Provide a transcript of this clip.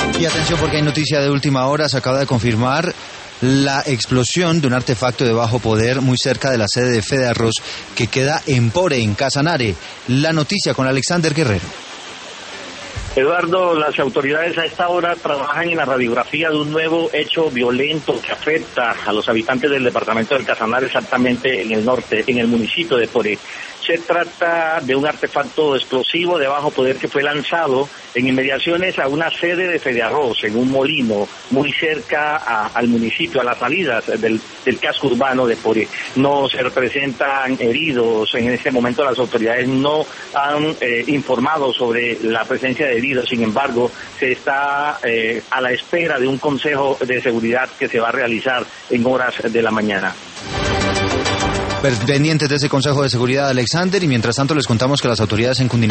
Y atención porque hay noticia de última hora, se acaba de confirmar la explosión de un artefacto de bajo poder muy cerca de la sede de Fedearroz que queda en Pore, en Casanare. La noticia con Alexander Guerrero. Eduardo, las autoridades a esta hora trabajan en la radiografía de un nuevo hecho violento que afecta a los habitantes del departamento del Casanare, exactamente en el norte, en el municipio de Poré. Se trata de un artefacto explosivo de bajo poder que fue lanzado en inmediaciones a una sede de Fedearroz, en un molino muy cerca al municipio, a las salidas del casco urbano de Poré. No se representan heridos, en este momento las autoridades no han informado sobre la presencia de heridos, sin embargo, se está a la espera de un consejo de seguridad que se va a realizar en horas de la mañana. Pendientes de ese consejo de seguridad, Alexander, y mientras tanto les contamos que las autoridades en Cundinamarca